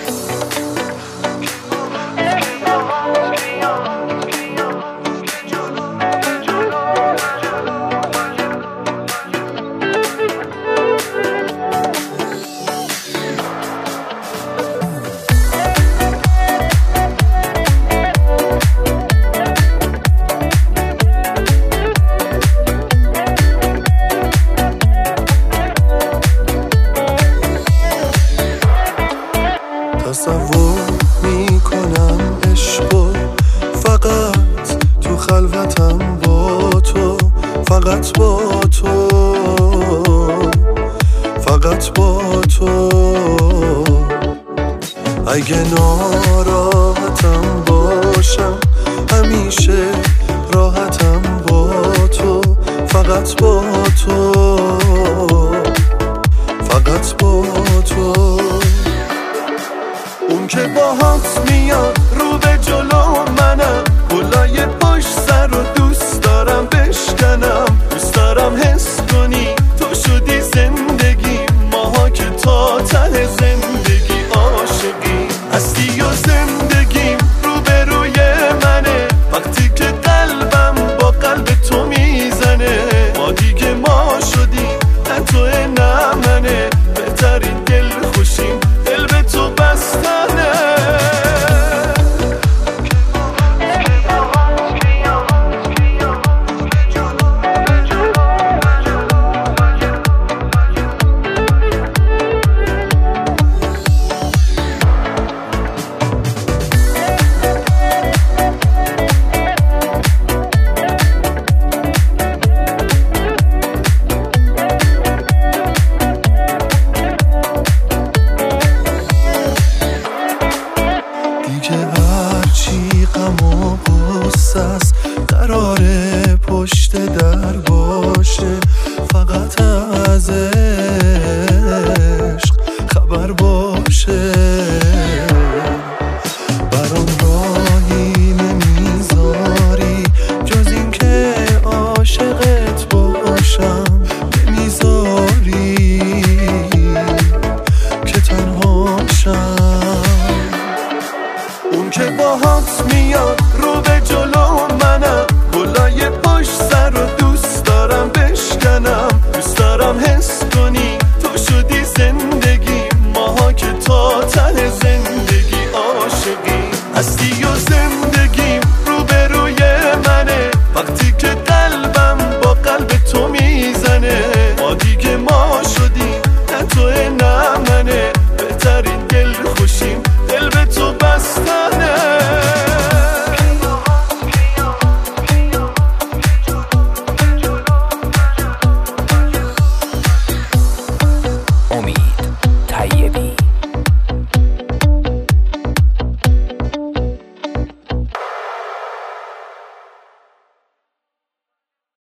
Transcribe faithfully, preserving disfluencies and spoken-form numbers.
تصور میکنم عشقو فقط تو خلوتم با تو، فقط با تو، فقط با تو. اگه ناراحتم باشم همیشه راحتم با تو، فقط با تو، فقط با تو. اون که باهات میاد رو به جلو منم، گلای پشت سر رو دوست دارم بشکنم، دوست دارم حس کنی تو شدی زندگی، ماها که تا ته زندگی عاشقی هستی و زندگیم رو به روی منه، وقتی که قلبم با قلب تو میزنه، ما دیگه ما شدیم نه توه نه منه، بهترین دل خوشیم دل به تو بستنه. هرچی غم و غصه است قراره پشت در باشه، فقط از عشق خبر باشه. برام راهی نمیذاری جز این که عاشقت باشم، نمیذاری که تنها شم. اون که باهات میاد رو به جلو منم، گلای پشت سر رو دوست دارم بشکنم، دوست دارم حس کنی تو شدی زندگی، ماها که تا ته زندگی عاشقی هستی و زندگی.